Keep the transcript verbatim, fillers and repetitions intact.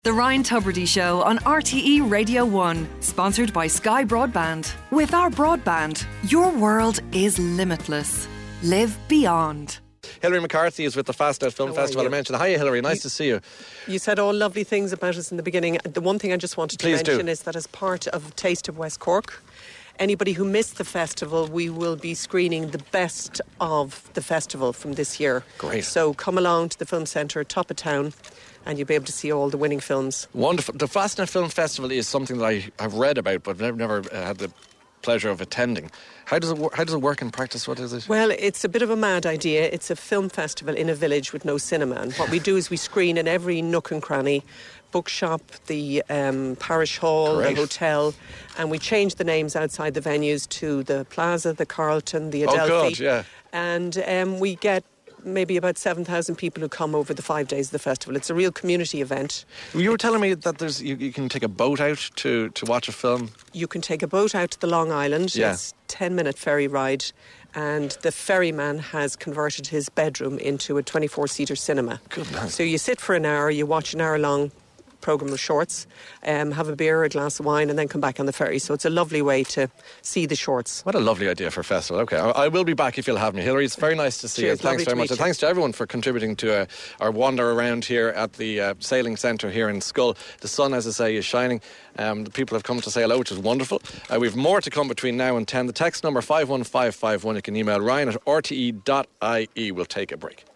The Ryan Tubridy Show on R T E Radio one, sponsored by Sky Broadband. With our broadband, your world is limitless. Live beyond. Hilary McCarthy is with the Fastnet Film How Festival. I mentioned. Hiya, Hilary. Nice you, to see you. You said all lovely things about us in the beginning. The one thing I just wanted to Please mention do. is that as part of Taste of West Cork, anybody who missed the festival, we will be screening the best of the festival from this year. Great. So come along to the Film Centre, top of town, and you'll be able to see all the winning films. Wonderful. The Fastnet Film Festival is something that I have read about, but I've never uh, had the pleasure of attending. How does it wor- how does it work in practice? What is it? Well, it's a bit of a mad idea. It's a film festival in a village with no cinema. And what we do is we screen in every nook and cranny, bookshop, the um, parish hall, Great. the hotel, and we change the names outside the venues to the Plaza, the Carlton, the Adelphi. Oh, God, yeah. And um, we get maybe about seven thousand people who come over the five days of the festival. It's a real community event. You were telling me that there's you, you can take a boat out to, to watch a film. You can take a boat out to the Long Island. Yeah. It's a ten-minute ferry ride. And the ferryman has converted his bedroom into a twenty-four seater cinema. Good man. So you sit for an hour, you watch an hour-long programme of shorts, um, have a beer, a glass of wine, and then come back on the ferry. So it's a lovely way to see the shorts. What a lovely idea for a festival. Okay, I, I will be back if you'll have me. Hilary, it's very nice to see Cheers, you. Thanks lovely very to much. meet And you. thanks to everyone for contributing to uh, our wander around here at the uh, Sailing Centre here in Schull. The sun, as I say, is shining. Um, the people have come to say hello, which is wonderful. Uh, we have more to come between now and ten. The text number five one five five one. You can email Ryan at r t e dot i e. We'll take a break.